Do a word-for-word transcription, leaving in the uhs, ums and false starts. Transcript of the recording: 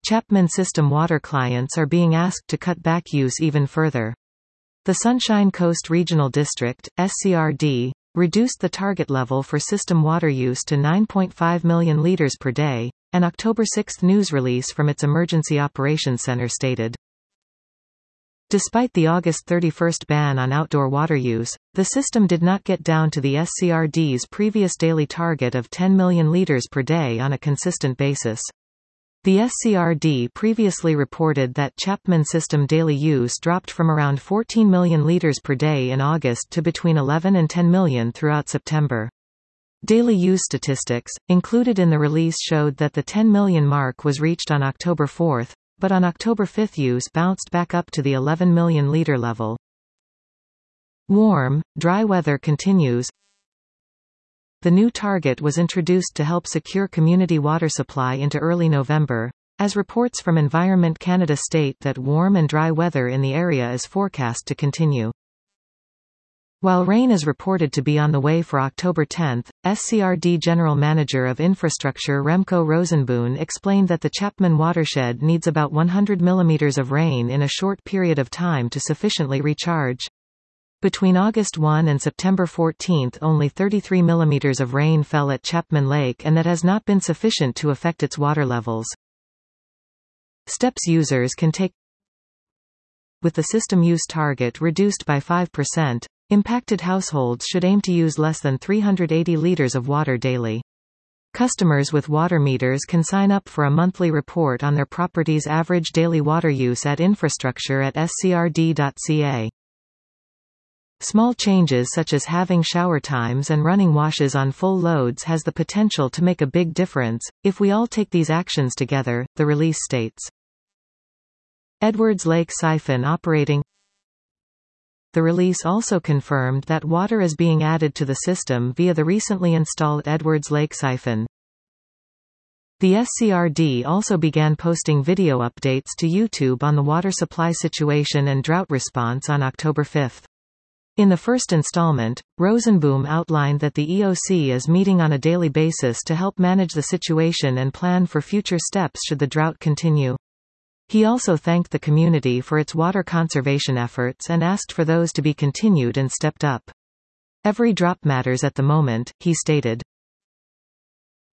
Chapman System water clients are being asked to cut back use even further. The Sunshine Coast Regional District, S C R D, reduced the target level for system water use to nine point five million liters per day, an October sixth news release from its Emergency Operations Center stated. Despite the August thirty-first ban on outdoor water use, the system did not get down to the S C R D's previous daily target of ten million liters per day on a consistent basis. The S C R D previously reported that Chapman System daily use dropped from around fourteen million liters per day in August to between eleven and ten million throughout September. Daily use statistics, included in the release, showed that the ten million mark was reached on October fourth, but on October fifth use bounced back up to the eleven million liter level. Warm, dry weather continues. The new target was introduced to help secure community water supply into early November, as reports from Environment Canada state that warm and dry weather in the area is forecast to continue. While rain is reported to be on the way for October tenth, S C R D General Manager of Infrastructure Remco Rosenboom explained that the Chapman watershed needs about one hundred millimeters of rain in a short period of time to sufficiently recharge. Between August first and September fourteenth, only thirty-three millimeters of rain fell at Chapman Lake, and that has not been sufficient to affect its water levels. Steps users can take. With the system use target reduced by five percent, impacted households should aim to use less than three hundred eighty liters of water daily. Customers with water meters can sign up for a monthly report on their property's average daily water use at infrastructure at s c r d dot c a. Small changes such as having shower times and running washes on full loads has the potential to make a big difference, if we all take these actions together, the release states. Edwards Lake Siphon operating. The release also confirmed that water is being added to the system via the recently installed Edwards Lake Siphon. The S C R D also began posting video updates to YouTube on the water supply situation and drought response on October fifth. In the first installment, Rosenboom outlined that the E O C is meeting on a daily basis to help manage the situation and plan for future steps should the drought continue. He also thanked the community for its water conservation efforts and asked for those to be continued and stepped up. Every drop matters at the moment, he stated.